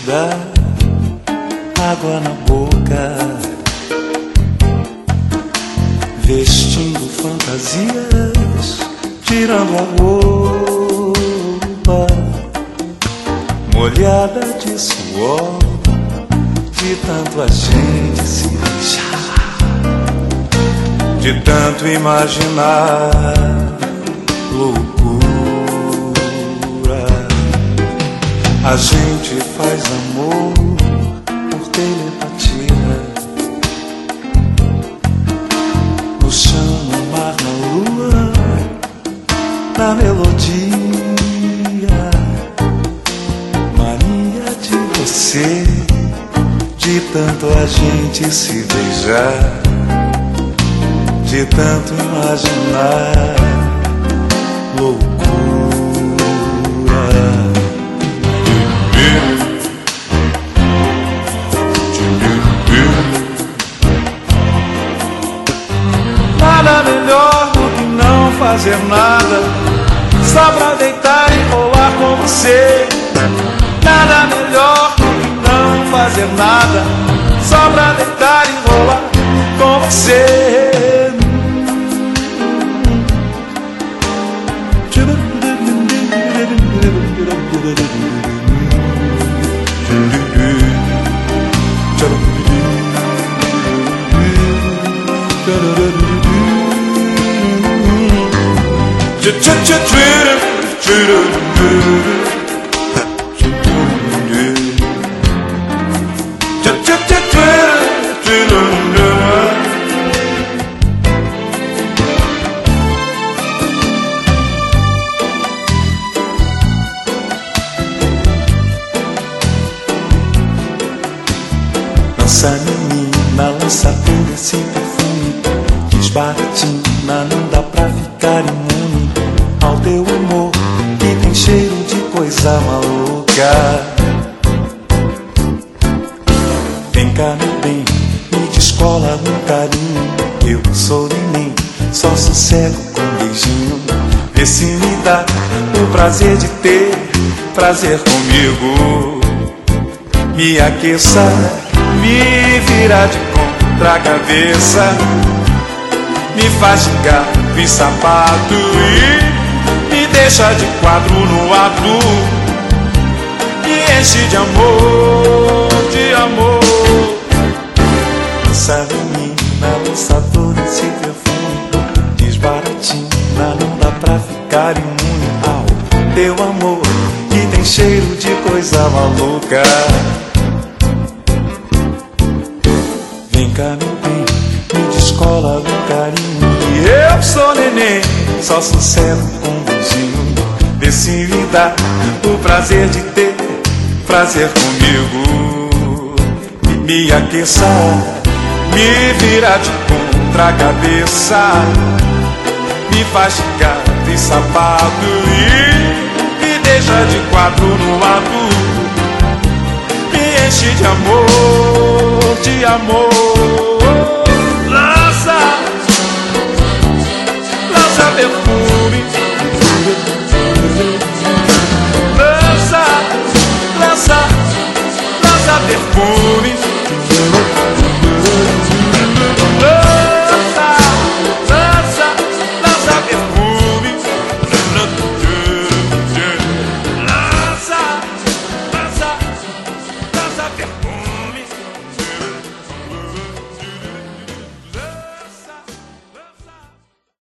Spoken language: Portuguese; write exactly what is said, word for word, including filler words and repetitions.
dá água na boca, vestindo fantasias, tirando a roupa, molhada de suor, de tanto a gente se deixar, de tanto imaginar loucura. A gente faz amor por telepatia, no chão, no mar, na lua, na melodia. Mania de você, de tanto a gente se beijar, de tanto imaginar loucura. Nada melhor do que não fazer nada, só pra deitar e rolar com você. Nada melhor do que não fazer nada, só pra deitar e rolar com você. Lança menina, lança todo esse perfume, desbaratina, não dá pra ficar imune ao teu amor, que tem cheiro de coisa maluca. Vem cá, meu bem, me descola um carinho, eu sou neném, só sossego com um beijinho. Vê se me dá o prazer de ter prazer comigo. Me aqueça, me vira de contra cabeça, me faz de gato e sapato e me deixa de quatro no ato, me enche de amor, de amor. Lança menina, lança todo esse perfume, desbaratina, não dá pra ficar imune ao teu amor, que tem cheiro de coisa maluca. Vem cá, meu bem, me descola um carinho, que eu sou neném, só sossego com um beijinho. Vê se me dá o prazer de ter prazer comigo. Me, me aqueça, me vira de contra a cabeça, me faz de gato e sapato e me deixa de quatro no ato, me enche de amor, de amor.